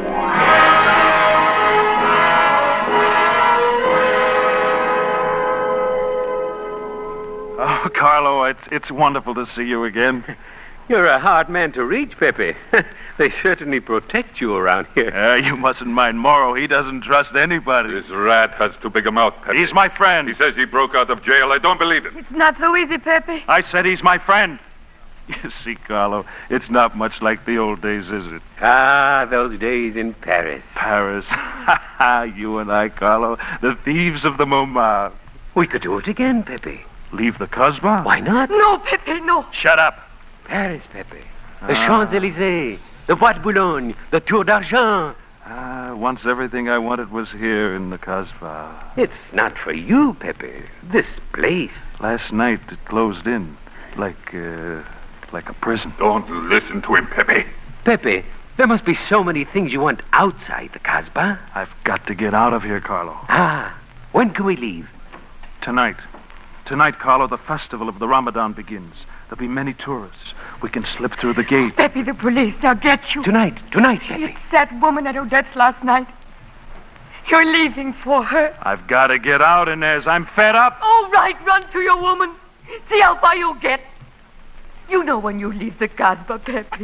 Oh, Carlo, it's, it's wonderful to see you again. You're a hard man to reach, Pepe. They certainly protect you around here. Uh, you mustn't mind Morrow. He doesn't trust anybody. This rat has too big a mouth, Pepe. He's my friend. He says he broke out of jail. I don't believe it. It's not so easy, Pepe. I said he's my friend. You see, Carlo, it's not much like the old days, is it? Ah, those days in Paris. Paris. You and I, Carlo, the thieves of the Montmartre. We could do it again, Pepe. Leave the Casbah? Why not? No, Pepe, no. Shut up. Paris, Pepe. The Ah. Champs-Élysées, the Bois de Boulogne, the Tour d'Argent. Ah, once everything I wanted was here in the Casbah. It's not for you, Pepe. This place. Last night it closed in, like, uh, like a prison. Don't listen to him, Pepe. Pepe, there must be so many things you want outside the Casbah. I've got to get out of here, Carlo. Ah, when can we leave? Tonight. Tonight, Carlo, the festival of the Ramadan begins. There'll be many tourists. We can slip through the gate. Pepe, the police, they'll get you. Tonight, tonight, Pepe. It's that woman at Odette's last night. You're leaving for her. I've got to get out, Inez. I'm fed up. All right, run to your woman. See how far you'll get. You know when you leave the Casbah, Pepe.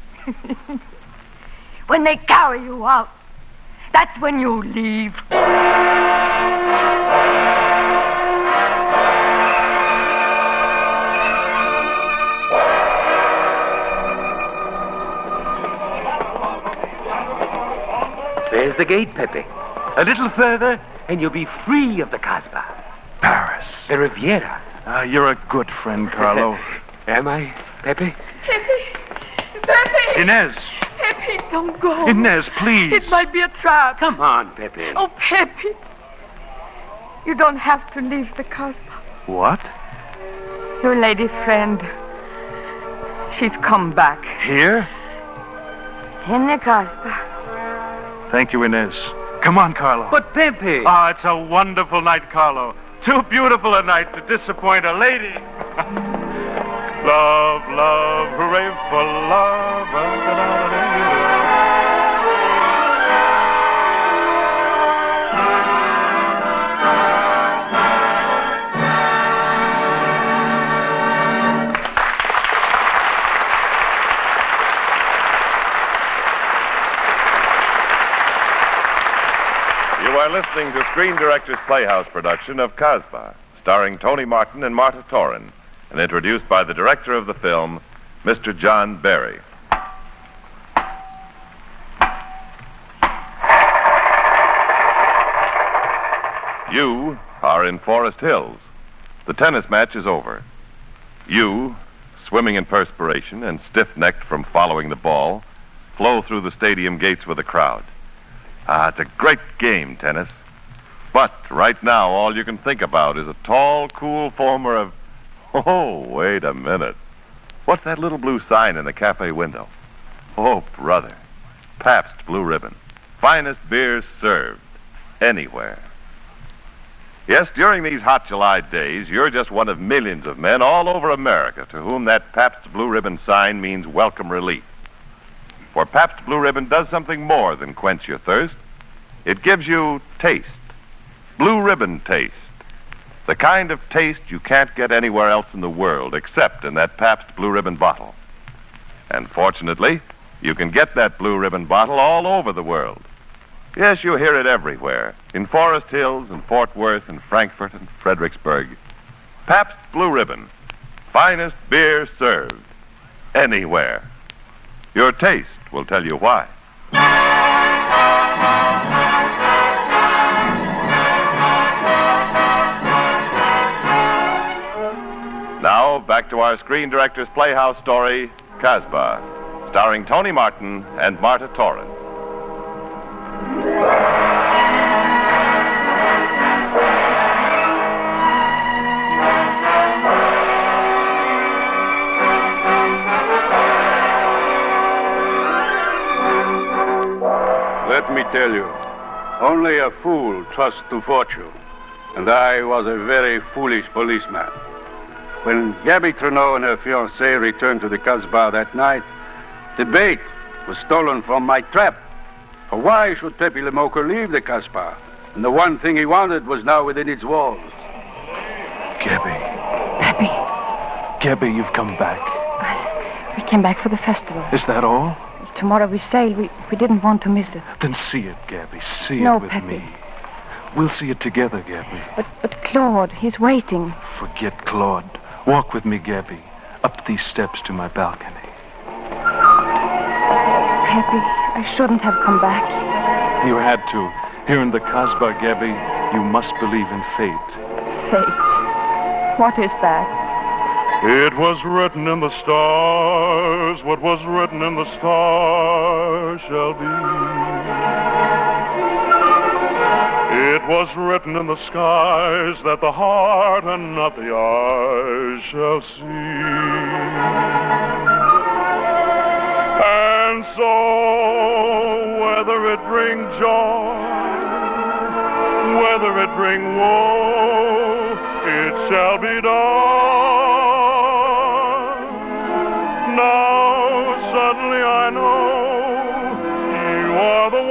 When they carry you out, that's when you leave. There's the gate, Pepe. A little further, and you'll be free of the Casbah. Paris. The Riviera. Ah, you're a good friend, Carlo. Am I, Pepe? Pepe! Pepe! Inez! Pepe, don't go. Inez, please. It might be a trap. Come on, Pepe. Oh, Pepe. You don't have to leave the Casbah. What? Your lady friend. She's come back. Here? In the Casbah. Thank you, Inez. Come on, Carlo. But, Pepe. Ah, it's a wonderful night, Carlo. Too beautiful a night to disappoint a lady. Love, love, hooray for love. You are listening to Screen Directors Playhouse production of Casbah, starring Tony Martin and Marta Torin, and introduced by the director of the film, Mister John Barry. You are in Forest Hills. The tennis match is over. You, swimming in perspiration and stiff-necked from following the ball, flow through the stadium gates with a crowd. Ah, it's a great game, tennis. But right now, all you can think about is a tall, cool former of... Oh, wait a minute. What's that little blue sign in the cafe window? Oh, brother. Pabst Blue Ribbon. Finest beers served. Anywhere. Yes, during these hot July days, you're just one of millions of men all over America to whom that Pabst Blue Ribbon sign means welcome relief. For Pabst Blue Ribbon does something more than quench your thirst. It gives you taste. Blue Ribbon taste. The kind of taste you can't get anywhere else in the world except in that Pabst Blue Ribbon bottle. And fortunately, you can get that Blue Ribbon bottle all over the world. Yes, you hear it everywhere. In Forest Hills and Fort Worth and Frankfurt and Fredericksburg. Pabst Blue Ribbon. Finest beer served. Anywhere. Your taste will tell you why. Now, back to our Screen Directors Playhouse story, Casbah, starring Tony Martin and Marta Torin. Let me tell you, only a fool trusts to fortune, and I was a very foolish policeman. When Gabby Trudeau and her fiancé returned to the Casbah that night, the bait was stolen from my trap. For why should Pepe Le Moker leave the Casbah? And the one thing he wanted was now within its walls. Gabby. Pepe, Gabby, you've come back. we came back for the festival. Is that all? Tomorrow we sail. We, we didn't want to miss it. Then see it, Gabby. See No, it with Pepe. me. We'll see it together, Gabby. But, but Claude, he's waiting. Forget Claude. Walk with me, Gabby, up these steps to my balcony. Pepe, I shouldn't have come back. You had to. Here in the Casbah, Gabby, you must believe in fate. Fate. What is that? It was written in the stars, what was written in the stars shall be. It was written in the skies that the heart and not the eyes shall see. And so, whether it bring joy, whether it bring woe, it shall be done. Now suddenly I know you are the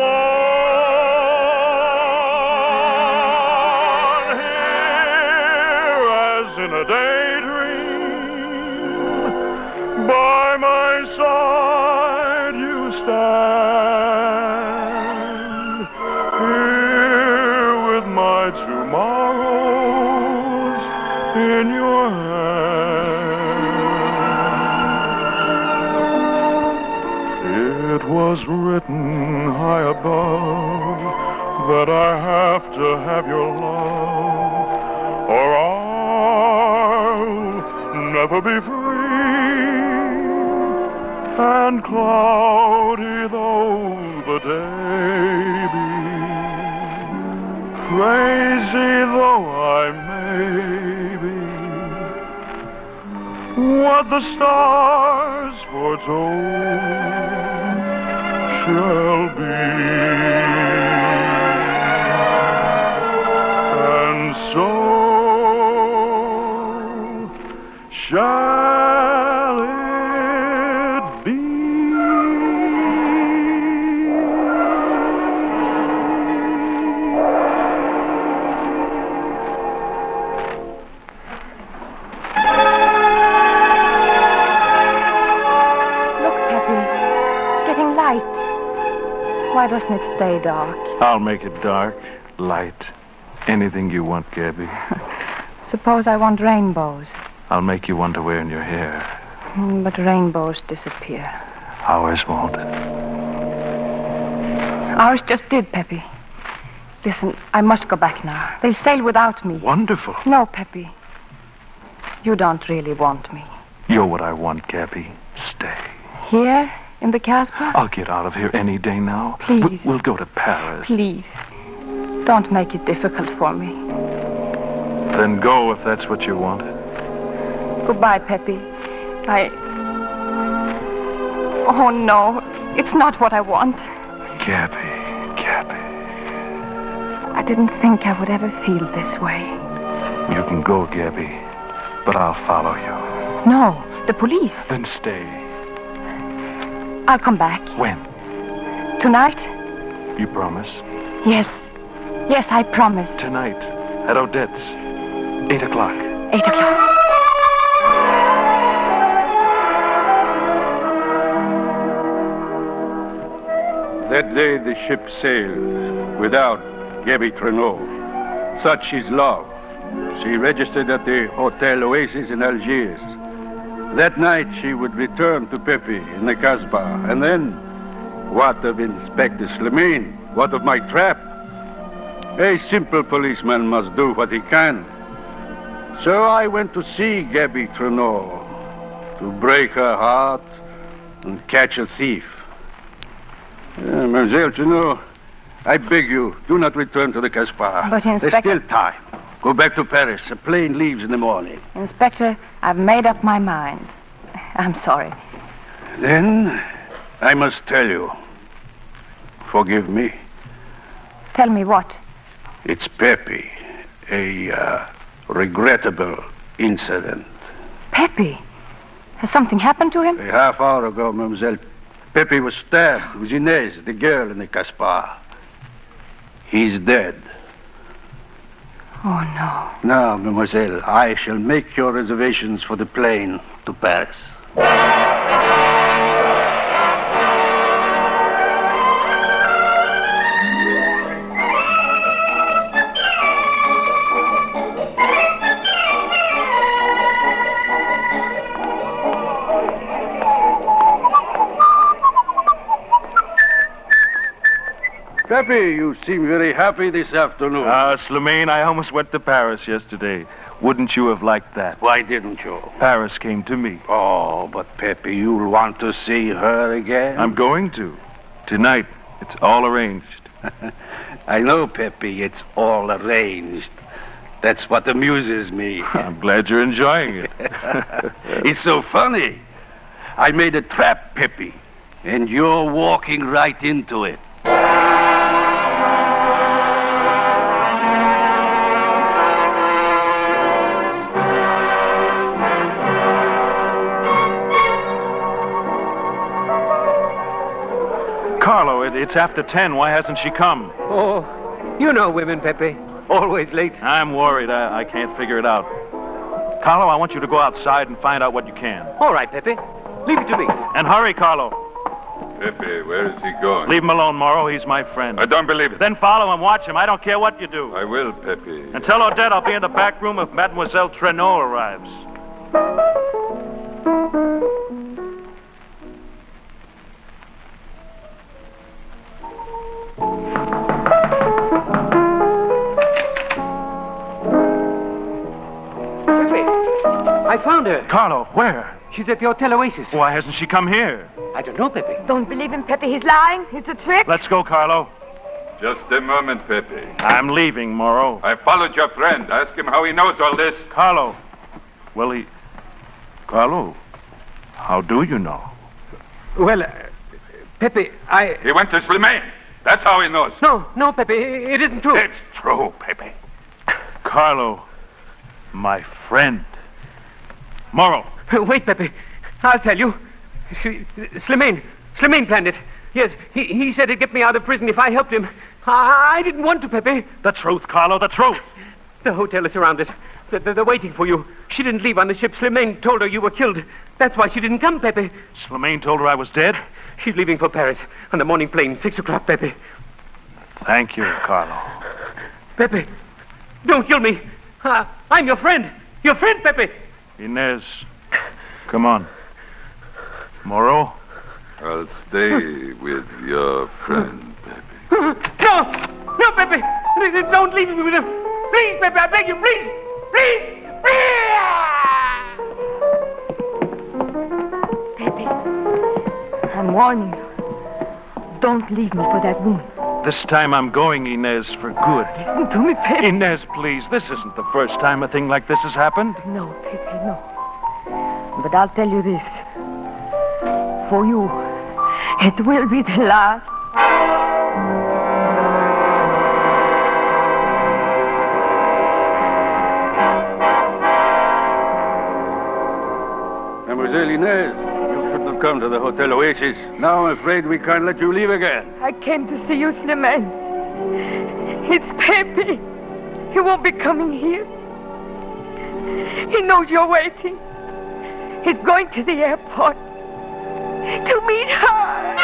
one. Here as in a daydream, by my side you stand. Here with my tomorrows in your hand. It was written high above that I have to have your love, or I'll never be free. And cloudy though the day be, crazy though I may be, what the stars foretold shall be. And so shall it be. Why doesn't it stay dark? I'll make it dark, light, anything you want, Gabby. Suppose I want rainbows. I'll make you one to wear in your hair. Mm, But rainbows disappear. Ours won't. Ours just did, Pepe. Listen, I must go back now. They'll sail without me. Wonderful. No, Pepe. You don't really want me. You're what I want, Gabby. Stay. Here? In the Casbah? I'll get out of here any day now. Please. We- We'll go to Paris. Please. Don't make it difficult for me. Then go if that's what you want. Goodbye, Pepe. I... Oh, no. It's not what I want. Gabby, Gabby. I didn't think I would ever feel this way. You can go, Gabby, but I'll follow you. No, the police. Then stay. I'll come back. When? Tonight? You promise? Yes. Yes, I promise. Tonight, at Odette's. Eight o'clock. Eight o'clock. That day the ship sailed without Gabby Traynor. Such is love. She registered at the Hotel Oasis in Algiers. That night she would return to Pepe in the Casbah. And then, what of Inspector Slimane? What of my trap? A simple policeman must do what he can. So I went to see Gabby Traynor, to break her heart and catch a thief. Uh, Mademoiselle Traynor, I beg you, do not return to the Casbah. But, Inspector... There's still time. Go back to Paris. A plane leaves in the morning. Inspector, I've made up my mind. I'm sorry. Then, I must tell you. Forgive me. Tell me what? It's Pepe. A uh, regrettable incident. Pepe? Has something happened to him? A half hour ago, Mademoiselle, Pepe was stabbed. It was Inez, the girl in the Caspar. He's dead. Oh, no. Now, mademoiselle, I shall make your reservations for the plane to Paris. Pepe, you seem very happy this afternoon. Ah, Slimane, I almost went to Paris yesterday. Wouldn't you have liked that? Why didn't you? Paris came to me. Oh, but Pepe, you'll want to see her again. I'm going to. Tonight. It's all arranged. I know, Pepe, it's all arranged. That's what amuses me. I'm glad you're enjoying it. It's so funny. I made a trap, Pepe, and you're walking right into it. Carlo, it, it's after ten. Why hasn't she come? Oh, you know women, Pepe. Always late. I'm worried. I, I can't figure it out. Carlo, I want you to go outside and find out what you can. All right, Pepe. Leave it to me. And hurry, Carlo. Pepe, where is he going? Leave him alone, Morrow. He's my friend. I don't believe it. Then follow him. Watch him. I don't care what you do. I will, Pepe. And tell Odette I'll be in the back room if Mademoiselle Trenot arrives. I found her. Carlo, where? She's at the Hotel Oasis. Why hasn't she come here? I don't know, Pepe. Don't believe him, Pepe. He's lying. It's a trick. Let's go, Carlo. Just a moment, Pepe. I'm leaving, Morrow. I followed your friend. Ask him how he knows all this. Carlo. Well, he... Carlo, how do you know? Well, uh, Pepe, I... He went to Slimane. That's how he knows. No, no, Pepe. It isn't true. It's true, Pepe. Carlo, my friend. Morrow. Wait, Pepe. I'll tell you. Slimane. Slimane planned it. Yes, he, he said he'd get me out of prison if I helped him. I, I didn't want to, Pepe. The truth, Carlo, the truth. The hotel is surrounded. They're, they're waiting for you. She didn't leave on the ship. Slimane told her you were killed. That's why she didn't come, Pepe. Slimane told her I was dead? She's leaving for Paris on the morning plane, six o'clock, Pepe. Thank you, Carlo. Pepe, don't kill me. Uh, I'm your friend. Your friend, Pepe. Inez, come on. Morrow? I'll stay with your friend, Pepe. No! No, Pepe! Don't leave me with him! Please, Pepe, I beg you, please! Please! Pepe, I'm warning you. Don't leave me for that woman. This time I'm going, Inez, for good. Listen to me, Pepe. Inez, please. This isn't the first time a thing like this has happened. No, Pepe, no. But I'll tell you this. For you, it will be the last. Mademoiselle Inez, you shouldn't have come to the Hotel Oasis. Now I'm afraid we can't let you leave again. I came to see you, Slimane. It's Pepe. He won't be coming here. He knows you're waiting. He's going to the airport to meet her.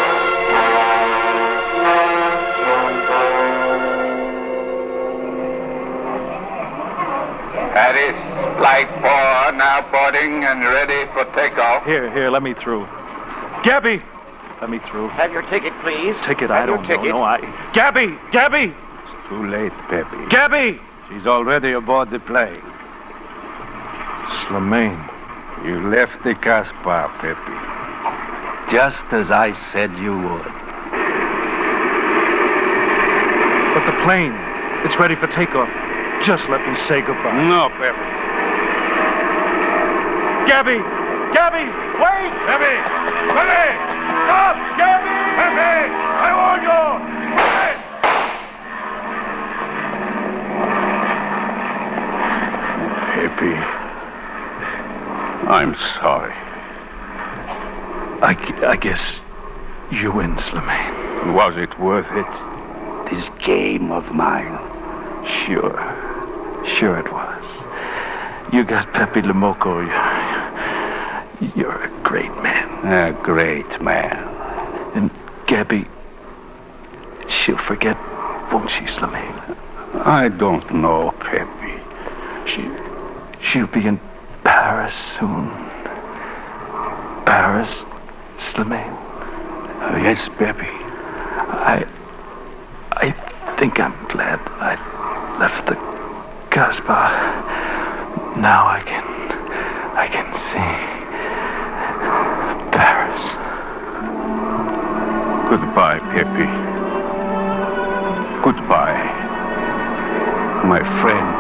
Paris, flight four, now boarding and ready for takeoff. Here, here, let me through. Gabby! Let me through. Have your ticket, please. Ticket? Have I don't your know. ticket. No, I... Gabby! Gabby! It's too late, Pepe. Gabby! She's already aboard the plane. Slimane. You left the Caspar, Pepe. Just as I said you would. But the plane, it's ready for takeoff. Just let me say goodbye. No, Pepe. Gabby! Gabby! Wait! Pepe! Pepe! Stop! Gabby! Pepe! I warn you! Pepe, I'm sorry. I, I guess You win, Slimane. Was it worth it? This game of mine? Sure. Sure it was. You got Pepe Lamoco. You're, you're a great man. A great man. And Gabby, she'll forget, won't she, Slimane? I don't know, Pepe. She, she'll be in Paris soon. Paris, Slimane. Oh, yes, Pepe. I, I think I'm glad I left the Casbah. Now I can, I can see Paris. Goodbye, Pepe. Goodbye, my friend.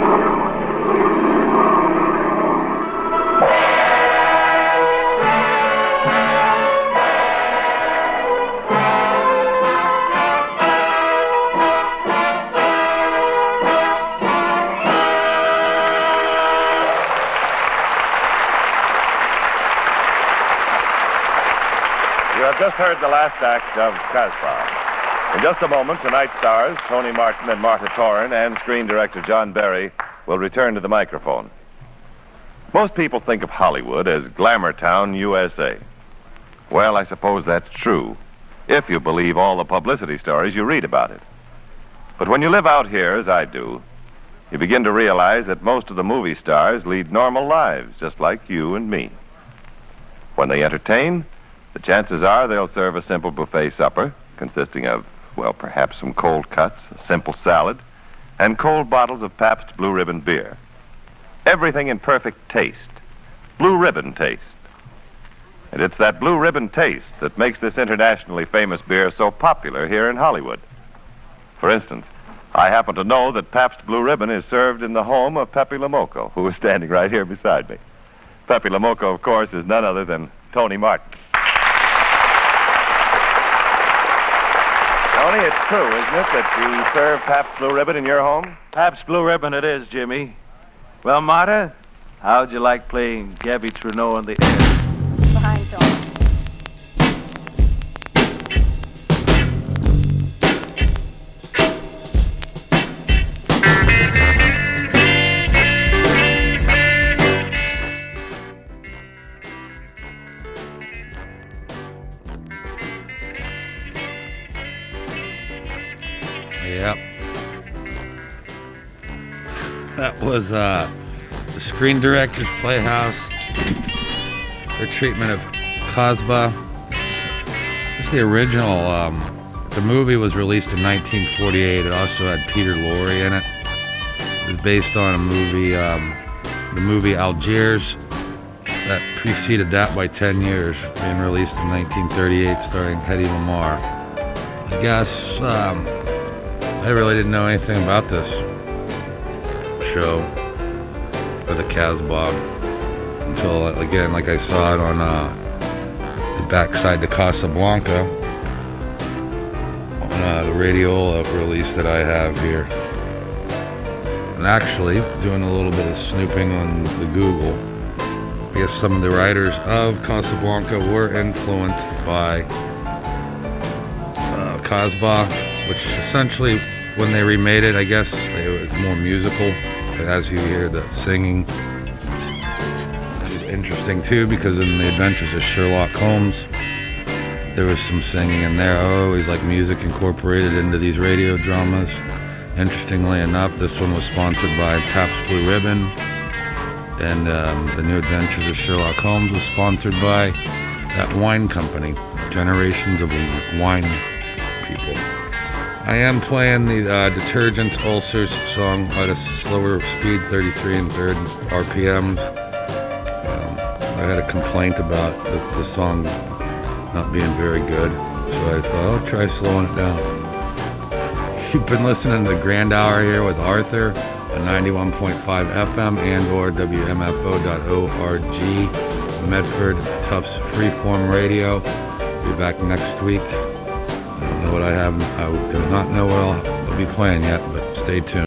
Just heard the last act of Casbah. In just a moment, tonight's stars, Tony Martin and Martha Torrin, and screen director John Barry, will return to the microphone. Most people think of Hollywood as Glamour Town, U S A. Well, I suppose that's true, if you believe all the publicity stories you read about it. But when you live out here, as I do, you begin to realize that most of the movie stars lead normal lives, just like you and me. When they entertain, the chances are they'll serve a simple buffet supper consisting of, well, perhaps some cold cuts, a simple salad, and cold bottles of Pabst Blue Ribbon beer. Everything in perfect taste. Blue Ribbon taste. And it's that Blue Ribbon taste that makes this internationally famous beer so popular here in Hollywood. For instance, I happen to know that Pabst Blue Ribbon is served in the home of Pepe Lamoco, who is standing right here beside me. Pepe Lamoco, of course, is none other than Tony Martin. Tony, it's true, isn't it, that you serve Pabst Blue Ribbon in your home? Pabst Blue Ribbon it is, Jimmy. Well, Marta, how'd you like playing Gabby Trudeau on the air? Behind Tony. Yep. That was uh, the Screen Directors Playhouse. Their treatment of Casbah. It's the original. Um, the movie was released in nineteen forty-eight. It also had Peter Lorre in it. It was based on a movie, um, the movie Algiers, that preceded that by ten years, being released in nineteen thirty-eight, starring Hedy Lamarr. I guess um, I really didn't know anything about this show, or the Casbah, until, again, like I saw it on uh, the backside to Casablanca, on uh, the Radiola release that I have here. And actually, doing a little bit of snooping on the Google, I guess some of the writers of Casablanca were influenced by uh, Casbah, which essentially, when they remade it, I guess it was more musical. But as you hear the singing, which is interesting too, because in the Adventures of Sherlock Holmes, there was some singing in there. I always like music incorporated into these radio dramas. Interestingly enough, this one was sponsored by Pabst Blue Ribbon, and um, the New Adventures of Sherlock Holmes was sponsored by that wine company, Generations of Wine People. I am playing the uh, Detergents Ulcers song at a slower speed, thirty-three and third R P Ms. Um, I had a complaint about the, the song not being very good, so I thought I'll try slowing it down. You've been listening to the Grand Hour here with Arthur on ninety-one point five F M and or W M F O dot org, Medford Tufts Freeform Radio. Be back next week. I don't know what I have. I do not know what I'll, I'll be playing yet, but stay tuned.